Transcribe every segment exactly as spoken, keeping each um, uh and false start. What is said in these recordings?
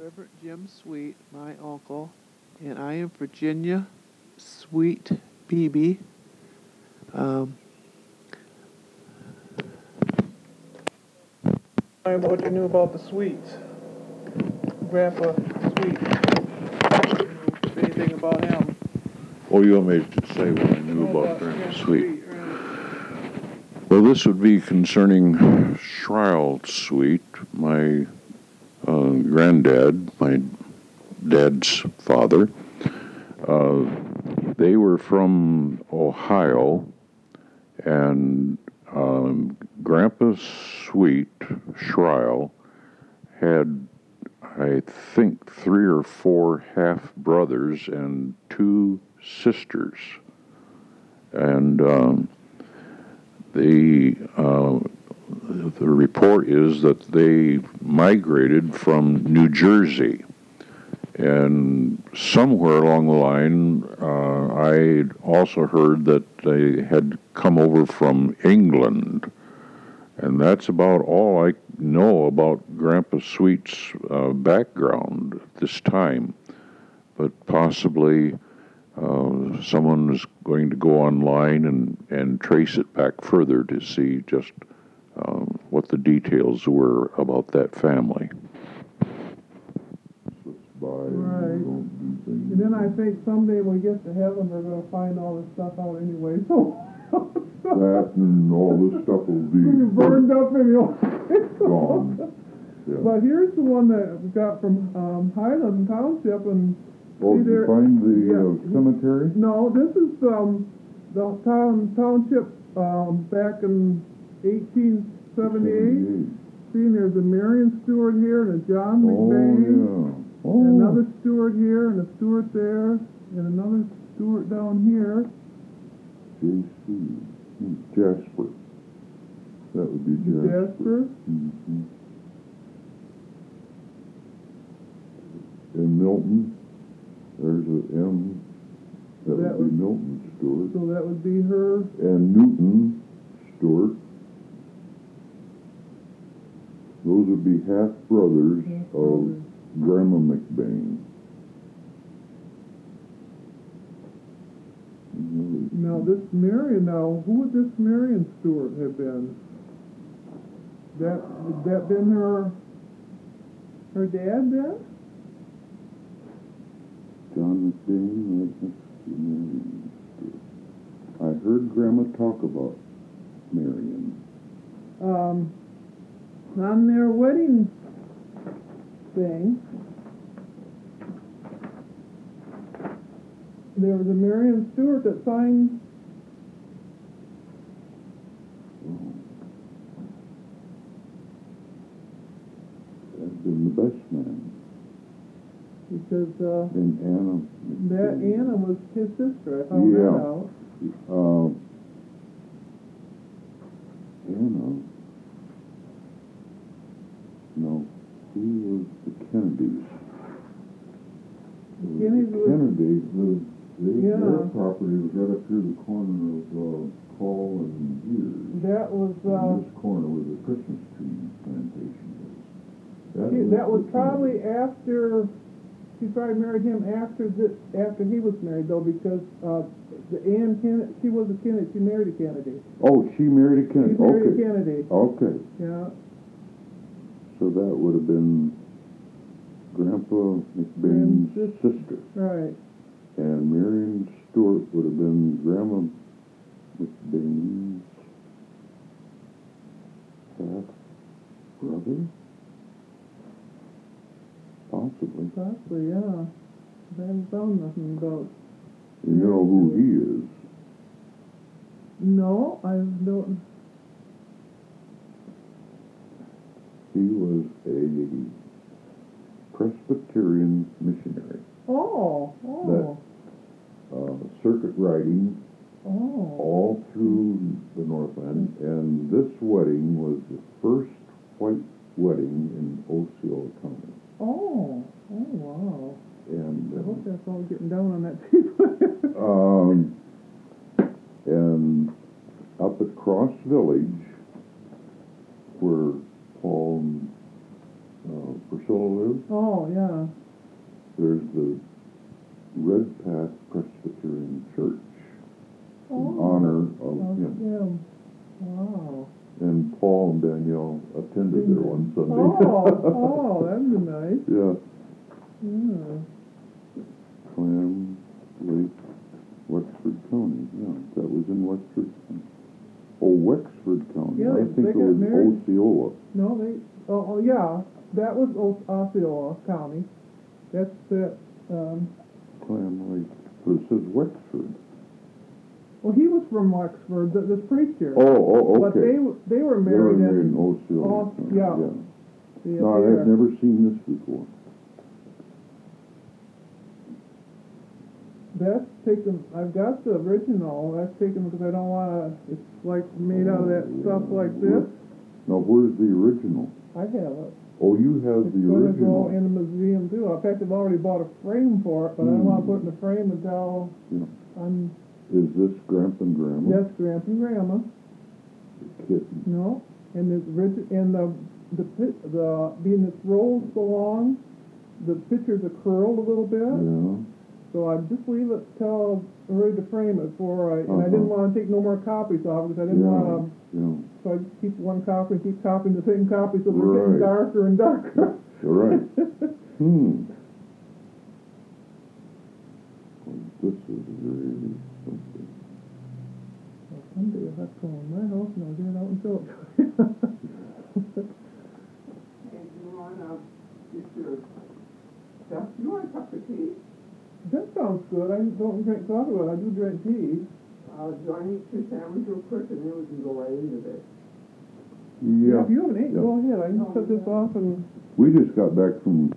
Reverend Jim Sweet, my uncle, and I am Virginia Sweet Beebe. Um, Tell me what you knew about the Sweets. Grandpa Sweet. Anything about him? Oh, you want me to say what I knew Oh, about Grandpa Grandpa Sweet? Sweet, right. Well, this would be concerning Shrill Sweet, my uh, granddad, my dad's father. Uh, they were from Ohio, and um, Grandpa Sweet, Shrill, had, I think, three or four half-brothers and two sisters. And um, the, uh, the report is that they migrated from New Jersey. And somewhere along the line, uh, I also heard that they had come over from England. And that's about all I know about Grandpa Sweet's uh, background at this time. But possibly uh, someone is going to go online and, and trace it back further to see just um, what the details were about that family. Right. And then I think someday when we get to heaven, we're going to find all this stuff out anyway. So that and all this stuff will be burned up and you know, gone. Yeah. But here's the one that we got from um, Highland Township. And oh, did you find the yeah, uh, cemetery? No, this is um, the town township um, back in eighteen seventy-eight. See, there's a Marion Stewart here and a John McBain. Oh, yeah. Oh. And another Stewart here, and a Stewart there, and another Stewart down here. J C. Jasper. That would be Jasper. Jasper. Mm-hmm. And Milton. There's a M. That, that would be Milton Stewart. So that would be her. And Newton Stewart. Those would be half brothers half of brothers. Grandma McBain. Now this Marion, now who would this Marion Stewart have been? That would that been her her dad then? John McBain, Marion Stewart. I heard Grandma talk about Marion. Um, on their wedding thing, there was a Marion Stewart that signed. Oh. That's been the best man. Because uh, and Anna. That Anna was his sister. I found yeah. that out. Uh, Anna. No, he was the Kennedys. The Kennedys the Kennedy, was, they, yeah. their property was right up here the corner of uh, Paul and Years. That was... Uh, in this corner where the Christmas tree plantation is. That she, was, that was probably Kennedy. After... She probably married him after the, after he was married, though, because uh, the Ann Kennedy, she was a Kennedy. She married a Kennedy. Oh, she married a Kennedy. She married okay. a Kennedy. Okay. Yeah. So that would have been Grandpa McBain's sister. Right. And Marion Stewart would have been Grandma McBain's half-brother? Possibly. Possibly, yeah. I haven't found nothing about... You know who he is? No, I don't... He was a Presbyterian missionary. Oh, oh. That uh, circuit riding oh. all through the Northland. And this wedding was the first white wedding in Osceola County. Oh, oh, wow. And uh, I hope that's all getting down on that paper. um, and up at Cross Village, where Paul and uh, Ursula lives. Oh, yeah. There's the Red Path Presbyterian Church in Oh, honor of of him. him. Wow. And Paul and Danielle attended there one Sunday. Oh, oh, that'd be nice. Yeah. Yeah. Clam Lake, Wexford County. Yeah, that was in Wexford County. Oh, Wexford County. Yeah, I they- think they it got was married. Osceola. No, they, oh, oh, yeah, that was O- Osceola County. That's that, um, Clam Lake. But it says Wexford. well, he was from Wexford, the, this preacher. Oh, oh, okay. But they, w- they were They were married married in in, Osceola. Os- yeah. the No, affair. I've never seen this before. That's taken, I've got the original, that's taken because I don't wanna, it's like made out of that stuff like this. Now, where's the original? I have it. Oh, you have It's the gonna go original. in the museum too. In fact, I've already bought a frame for it, but I don't wanna Hmm. put it in the frame until Yeah. I'm, Is this Grandpa and Grandma? that's Grandpa and Grandma, The kitten. no? And the rich, and the, the, pi- the, being this rolls so long, the pictures are curled a little bit. Yeah. So I just leave it till I'm ready to frame it before I, and I didn't Uh-huh. wanna take no more copies off because I didn't Yeah, wanna, yeah. so I just keep one copy and keep copying the same copy so they're Right. getting darker and darker. You're right. Hmm. Well, this is really something. Well, someday I'll have to go in my house and I'll get it out and show it to you. Hey, do you wanna get your stuff? You want a cup of tea? That sounds good. I don't drink coffee, but I do drink tea. Uh, do I need two sandwiches real quick and then we can go right into this? Yeah. If you haven't ate, yeah. go ahead. I can No, set this yeah. off and, We just got back from,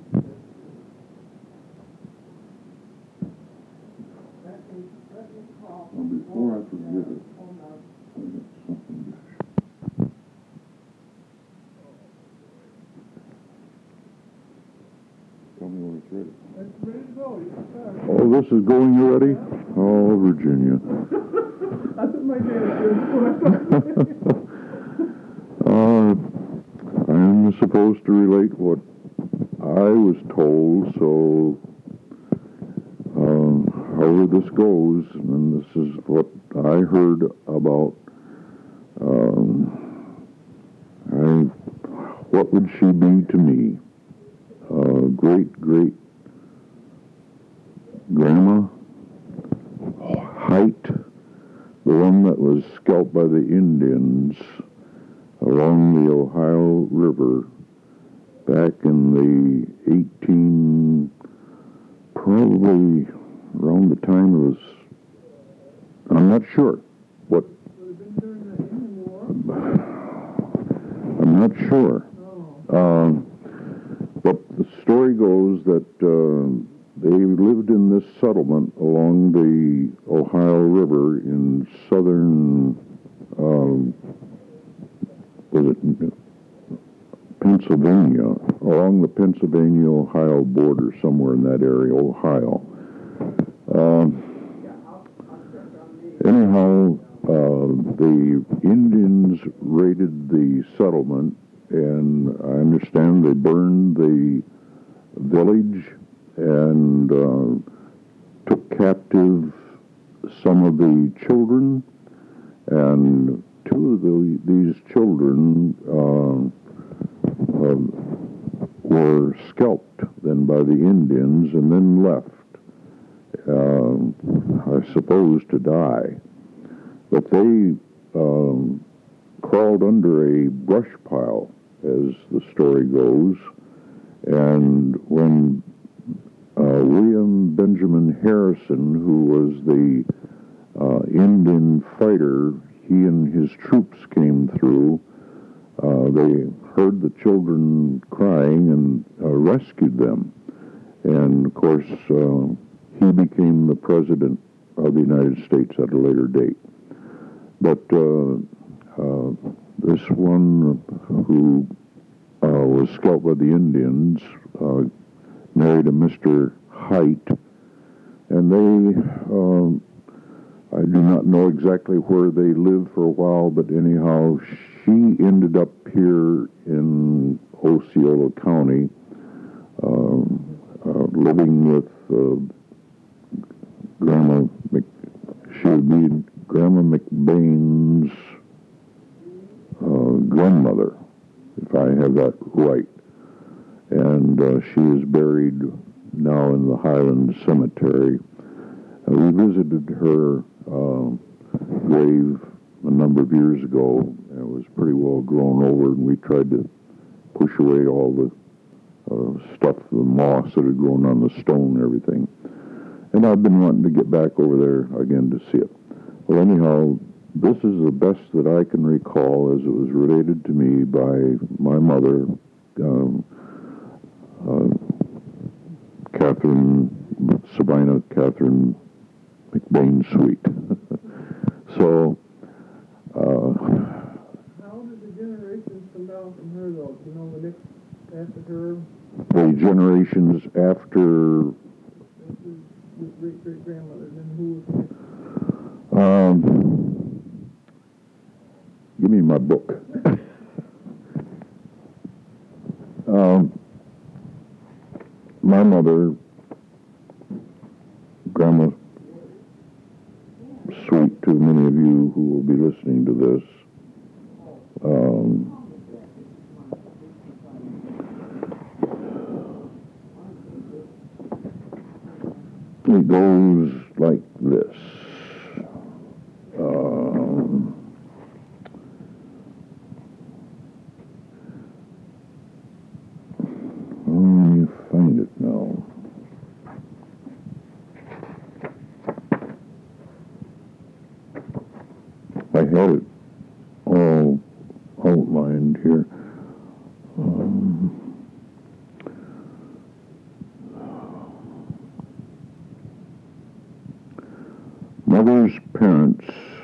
Let me, let me call. well, before I forget it, Hold on. I got something to sh- Tell me when it's ready. it's ready to go. You can start. Oh, this is going already? Oh, Virginia. That's what my dad did. Uh, I'm supposed to relate what I was told, so um, however this goes, and this is what I heard about. Um, I, what would she be to me? Uh, great, great grandma, Height, the one that was scalped by the Indians along the Ohio River back in the eighteen, probably around the time it was, I'm not sure what, Would have been during the Indian War. I'm not sure. Oh. Um, but the story goes that uh, they lived in this settlement along the Ohio River in southern, um, was it Pennsylvania, along the Pennsylvania-Ohio border, somewhere in that area, Ohio. Um, anyhow, uh, the Indians raided the settlement, and I understand they burned the village and uh, took captive some of the children, and two of the, these children uh, uh, were scalped then by the Indians and then left, uh, I suppose, to die. But they um, crawled under a brush pile, as the story goes, and when uh, William Benjamin Harrison, who was the uh, Indian fighter, he and his troops came through, uh, they heard the children crying and uh, rescued them. And, of course, uh, he became the president of the United States at a later date. But uh, uh, this one who uh, was scalped by the Indians uh, married a Mister Height, and they, um, I do not know exactly where they lived for a while, but anyhow, she ended up here in Osceola County, living with uh, Grandma Mc, she would be Grandma McBain's uh, grandmother, if I have that right. And uh, she is buried now in the Highland Cemetery. Uh, we visited her uh, grave a number of years ago. It was pretty well grown over, and we tried to push away all the uh, stuff, the moss that had grown on the stone and everything. And I've been wanting to get back over there again to see it. Well, anyhow, this is the best that I can recall as it was related to me by my mother, um, uh, Catherine, Sabina Catherine McBain Sweet. So, uh, How did the generations come down from her, though? You know, the next after her, the generations after, this is great great grandmother, then who was next? um, give me my book. um, my mother, Grandma Sweet, to many of you who will be listening to this, um, it goes like this. Um, let me find it now. I had it all outlined here. Um, Mother's parents,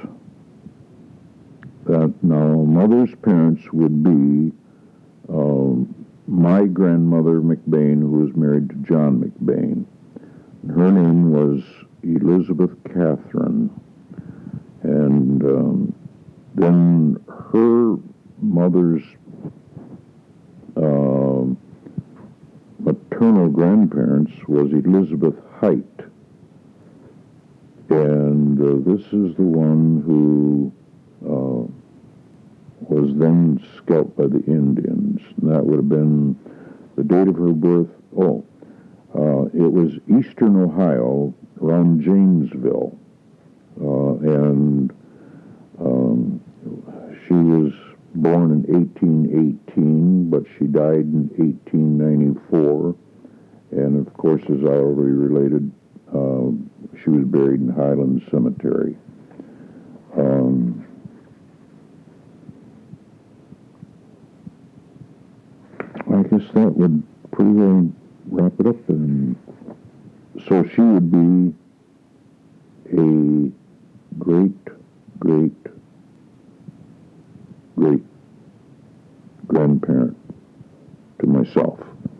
that now mother's parents would be um, my grandmother McBain, who was married to John McBain. Her name was Elizabeth Catherine. And um, then her mother's uh, maternal grandparents was Elizabeth Height. And uh, this is the one who uh, was then scalped by the Indians. And that would have been the date of her birth. Oh, uh, it was Eastern Ohio, around Janesville. Uh, and um, she was born in eighteen eighteen, but she died in eighteen ninety-four. And of course, as I already related, uh, she was buried in Highland Cemetery. Um, I guess that would pretty well wrap it up. And so she would be a great, great, great grandparent to myself.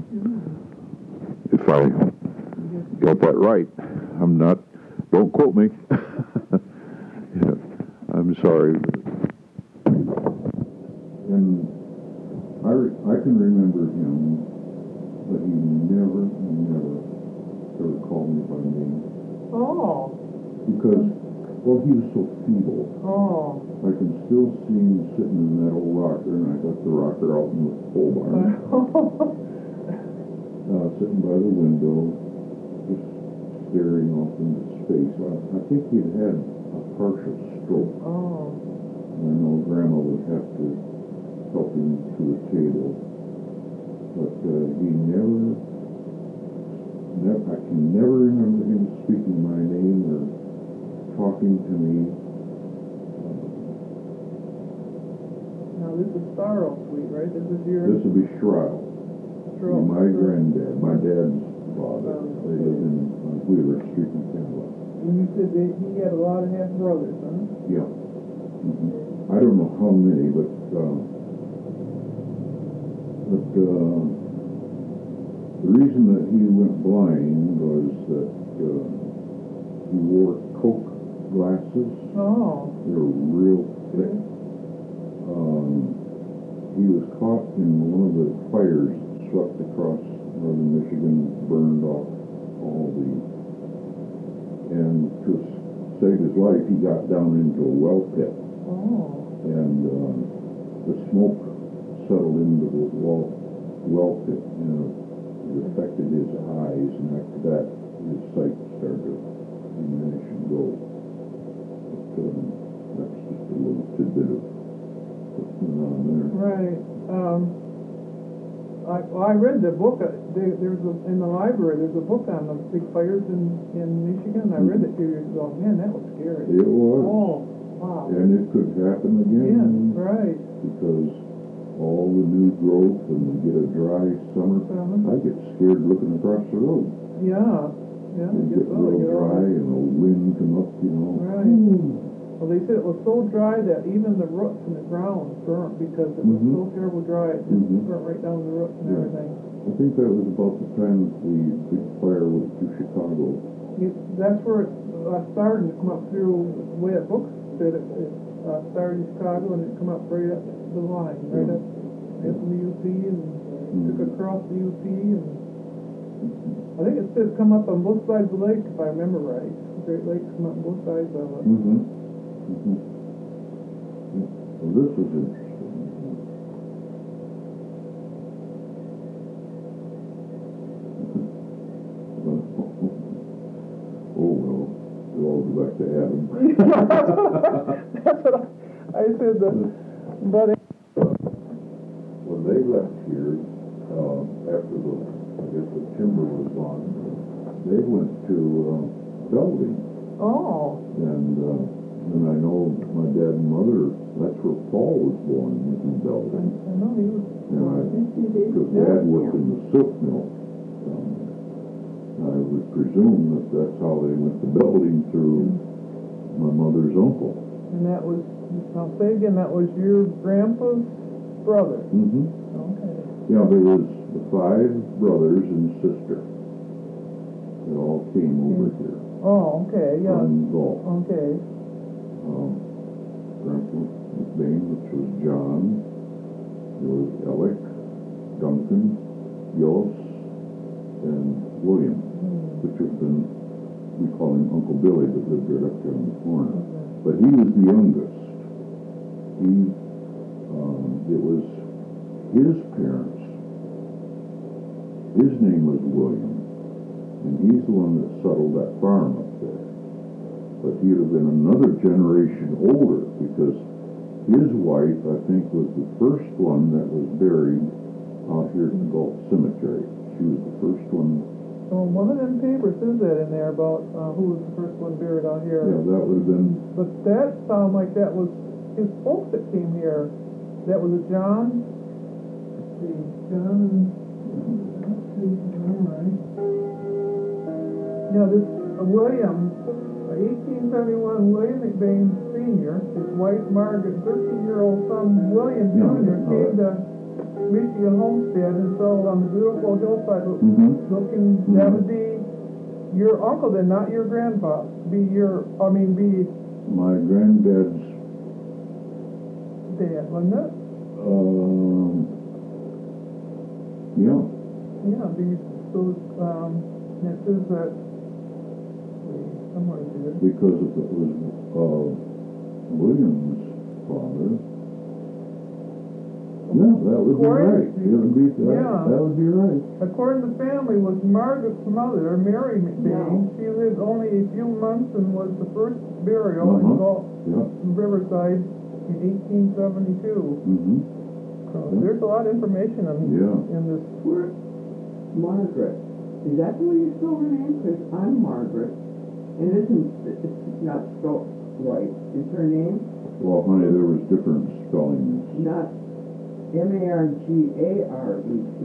If I got that right. I'm not, don't quote me. Yeah, I'm sorry. And I, I can remember him, but he never, never ever called me by name. Oh. Because, well, he was so feeble. Oh. I can still see him sitting in that old rocker, and I got the rocker out in the pole barn, uh, sitting by the window, just staring off into space. I, I think he'd had a partial stroke. Oh. I know Grandma would have to help him to the table, but uh, he never, never, I can never remember him speaking my name or talking to me. Now this is Starro Sweet, right? This is your... This would be Shrill. Shrill. My granddad, my dad's father. Um, They lived in on Wheeler Street in Canada. And you said that he had a lot of half-brothers, huh? Yeah. Mm-hmm. I don't know how many, but uh, but uh, the reason that he went blind was that uh, he wore Coke glasses. Oh. They were real thick. Um, he was caught in one of the fires that swept across northern Michigan, burned off all the, and to save his life, he got down into a well pit, Oh. and uh, the smoke settled into the well, well pit, and it affected his eyes, and after that, his sight started to diminish and go. But um, that's just a little tidbit of what's going on there. Right. Um, I, well, I read the book. Uh, there, there's a, in the library. There's a book on the big fires in, in Michigan. I read it a few years ago. Man, that was scary. It was. Oh, wow. And it could happen Yeah, again. right. Because all the new growth and you get a dry summer. Summer. I get scared looking across the road. Yeah. Yeah. It gets gets well, real you know. dry and the wind come up, you know. Right. Well, they said it was so dry that even the roots in the ground burnt because it was Mhm. so terrible dry. It just Mhm. burnt right down to the roots and Yeah. everything. I think that was about the time the big fire went through Chicago. You, that's where it uh, started to come up through the way that book said it. It uh, started in Chicago and it come up right up the line, right up, right up in the U P and took Mhm. across the U P and I think it said come up on both sides of the lake if I remember right. Great Lakes come up on both sides of it. Mm-hmm. Mm-hmm. Well, this is interesting. Oh, well, we'll all go back to Adam. That's what I, I said. The, but it, When they left here, uh, after the, I guess the timber was gone, they went to uh, Belding. oh, And, uh, and I know my dad and mother, that's where Paul was born, was in I, Belding. I know he was. And I, because Dad worked in the silk mill. Um, I would presume that that's how they went to Belding through my mother's uncle. And that was, now say again, that was your grandpa's brother. Mm-hmm. Okay. Yeah, there was the five brothers and sister. They all came over Mm. here Oh, okay, yeah. from Gulf. Okay. Um, Grandpa McBain, which was John. There was Alec, Duncan, Yoss, and William, Mm. which have been, we call him Uncle Billy, that lived right up there on the corner. Okay. But he was the youngest. He, um, it was his parents. His name was William, and he's the one that settled that farm up there. But he'd have been another generation older because his wife, I think, was the first one that was buried out here at the Gulf Cemetery. She was the first one. So one of them papers says that in there about uh, who was the first one buried out here. Yeah, that would have been. But that sounded like that was his folks that came here. That was a John. Let's see, John and. Let's see, all right. Yeah, this uh, William, uh, eighteen seventy-one, William McBain Senior, his wife Margaret, thirteen-year-old son William Yeah, Junior uh, came to Michigan Homestead and settled on the beautiful hillside. Mm-hmm. Looking, Mhm. that would be your uncle then, not your grandpa. Be your, I mean, be My granddad's. dad, wasn't it? Um. Yeah. Yeah, be those. Um, it says that. wait, Somewhere here. Because if it was uh, William's father, yeah, that would be According- right. It would be that, Yeah. that would be right. According to the family, was Margaret's mother, Mary McBain. No. She lived only a few months and was the first burial in Uh-huh. Gulf Yeah. Riverside in eighteen seventy-two. Mm-hmm. So there's a lot of information in, Yeah. in this. Where, Margaret, is that the way you spell her name? Because I'm Margaret, and it isn't, it's not spelled right. Is her name Well, honey, there was different spellings. not M A R G A R E T?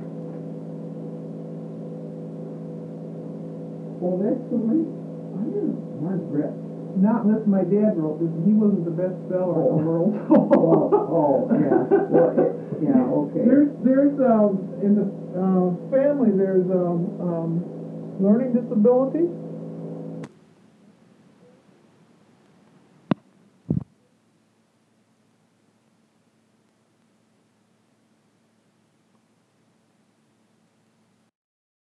Well, that's the way, I don't know, Margaret. Not unless my dad wrote this. He wasn't the best speller in the world. Oh, oh, yeah, well, it, yeah, okay. There's, there's, um, in the, uh, family, there's, um, um, learning disability.